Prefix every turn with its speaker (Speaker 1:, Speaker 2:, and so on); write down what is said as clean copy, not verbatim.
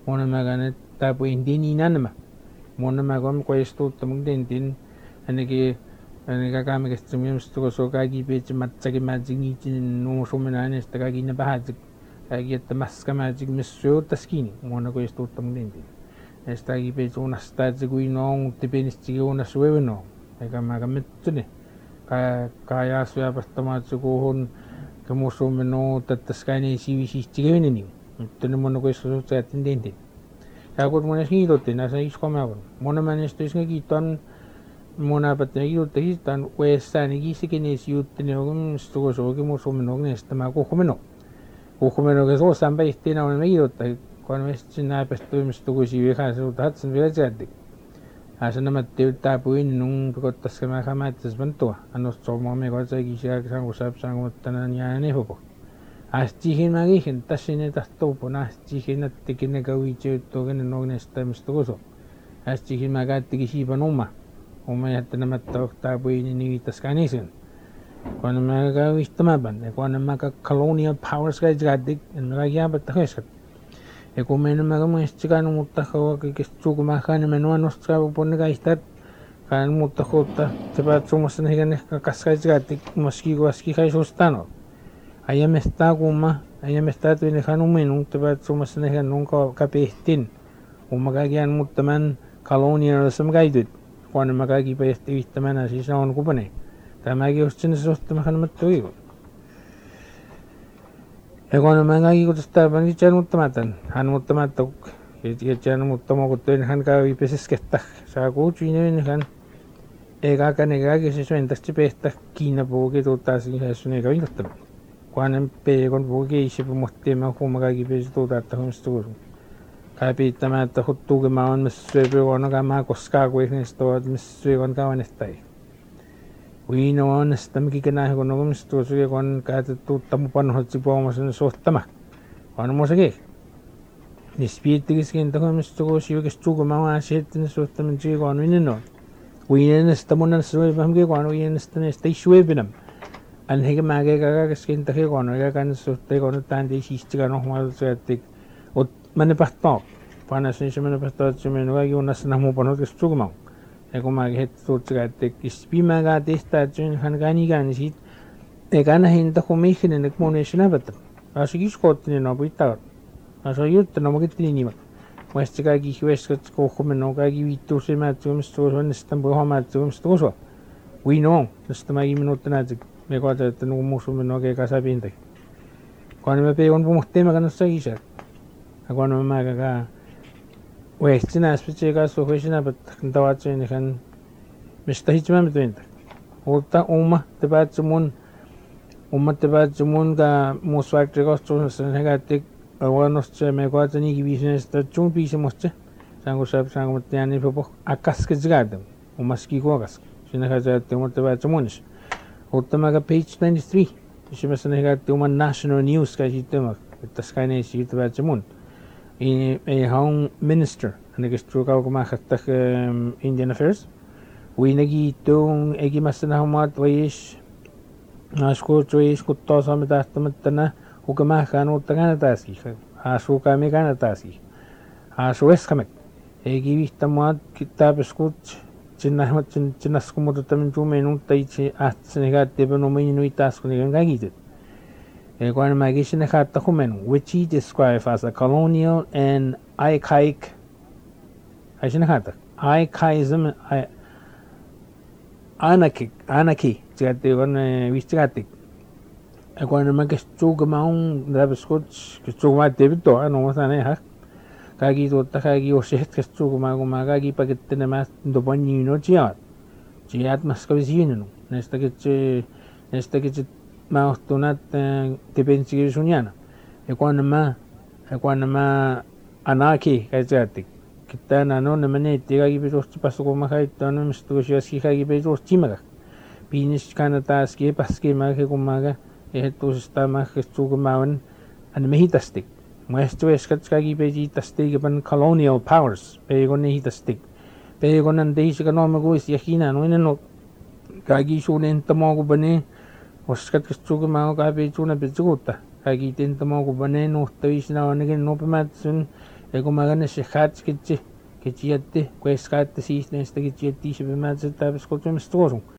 Speaker 1: mona magana tapo indin inanama mona magam questo tamung din anege kami kestumim sto so kagi pech matsagi majingi chin no somenane stagagi na bahaj kagi at maska majig misyo taskini mona questo tamung din stagi pech una stadzi guinong tipenischi una sueveno ega magametune kaya suya pastamatsu kohon kamusomeno tataskani siwisi chigeni tene mona questo so atendente Aku muna singitot nasa iskome ako. Muna manesto isngitan muna patnagi uttahitan westani gisikines yuttinogum stugosogi musuminog nestama kuhumeno. Kuhumeno ke so sampai istina on megidotta kon mestina pestuim stugosi veha so tatsen velajadik. Asana matte tapuin nung pikottas kama kamatis bantua. Anos somo me goza gisia sangu sap sangu tananya nehopo. Astihin magihin tasine tahtopo na astihin at tikine gawiche togen nognesta mistogoso. Astihin magati gisipan umayat na matok tapuin iniwitas kanisin. Kung magawis tamaban, kung maga colonial powers kay gadik, nagayabat takesat. Kung may namagamang istikan mutakaw kikistug makan menuan nostra po nagaistat, kan mutakota sabat sumasanahigan kakaskay gadik maski kay sustano. Ayam está tu ini kan umenung tebat sumasanahigan nung kapihtin. Umagagian mutaman colonialism gaidut. Kung magagi pa istiman na sisaon ko pa ne. Tamagi ustin sa makan matuwi ko. Kung magagi ko sa taban di chan mutamatan. Han mutamatok. Chan mutamogot to han ka ipesis ketak. Sa kuchu ini kan. Kaka negagi si suentas tipesta kina po kito tasin sa sunega inutam. Kung pegon po isip mo tema kung magagi pa ito tatahong sturo. Kapita mata hutuge maon meswebe ono kama koska kwe nesto meswebe kon kawan estai. Wino on stam kikana ko no mesto suge kon ka tu tamupan hotsi po mo sen sostama. Kon mo sege. Ni spiriti kiskin to mesto ko siwe kestugo mawa aset ne sostam ji kon winno. Wino stamon swebe hamge kon wino stan estai swebe nam. An hege mage ka kiskin to kon ga kan soste kon tan de sistiga no mo suetik. Manipastok, panas ni siya manipastok siya menuagi unas na mo panot kestrugmaw. Kung maghet tutsugatik ispima gati statun hangani gansit. Kana hinta kumihin na nagmuna siya nabatam. Aso giskot ni no buitaw. Aso yut na magitin ni ma. West kagi west ko kumeno kagi witu siya matum stoso nestambo hamatum stoso. We know, nestamagi minuto na jig. May kwata tanong mo sumeno kay kasabihin tay. Kung ano mapayon pumutema ka na sa isa. Ako naman magaga westina spichega so hoishina but dawatse ni kan mistahijma mitwenta ulta tebat sumun ga muswak tego so negatik awanos che me kwatani gi business ta chung pi se moche sango sab sango tiani popo akas ke zgadam umaski kogas sina haja temo tebat sumunis ulta maga page 23 shima negatik uman national news ka hitema taskane si tebat sumun in a home minister and the stroke of Indian Affairs. We nagi tung egi masana hamat wayish asko choish kutto samitastamatana ukamakan utangana taski asu kami kana taski asu eskamek egi vistamat kitab eskuch chinahmat chinaskumot tamin chumenung taichi atsnegat no minuitas kunigangagit. Kung magisin na katakumen, which he described as a colonial and archaic, archaism, anarchy, vistigatic. Kung magkastug maung dabeskuts, kastug mat debito, ano masana kagi to takagi oset kastug magagi pagitin na mas dopan yun chiat mas kabisin nesta kitche maustunat tipensi sunyana equanama anaki kajatik kita nano namane tiga giberos pasuko makai tano mistusias ki giberos chimaga pinis kanatas ki paski mage kumaga eto sistema gestugumawan an mehitastik maestro eskatska gibeji tastik ban colonial powers pegon nehitastik pegon an deis economigo is yakina no kagi sunen tamo bane Oskat kestuga mga kape chuna pechuta. Kagitin tamo ko bane no tavis na wanagin no pamatsun Egumagan shihats kichi kichiatti kueskaatti siis nesta kichiatti sibimats tapis kutumistosung